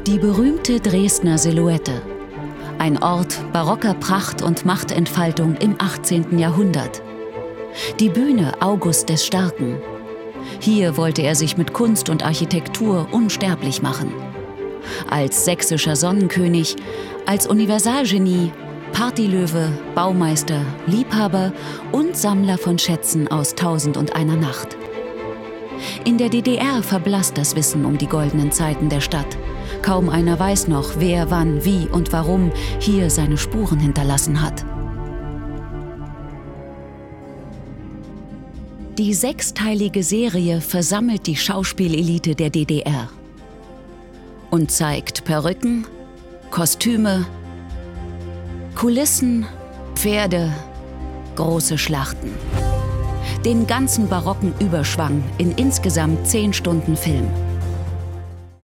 Die berühmte Dresdner Silhouette. Ein Ort barocker Pracht und Machtentfaltung im 18. Jahrhundert. Die Bühne August des Starken. Hier wollte er sich mit Kunst und Architektur unsterblich machen. Als sächsischer Sonnenkönig, als Universalgenie, Partylöwe, Baumeister, Liebhaber und Sammler von Schätzen aus 1001 Nacht. In der DDR verblasst das Wissen um die goldenen Zeiten der Stadt. Kaum einer weiß noch, wer, wann, wie und warum hier seine Spuren hinterlassen hat. Die sechsteilige Serie versammelt die Schauspielelite der DDR und zeigt Perücken, Kostüme, Kulissen, Pferde, große Schlachten. Den ganzen barocken Überschwang in insgesamt 10 Stunden Film.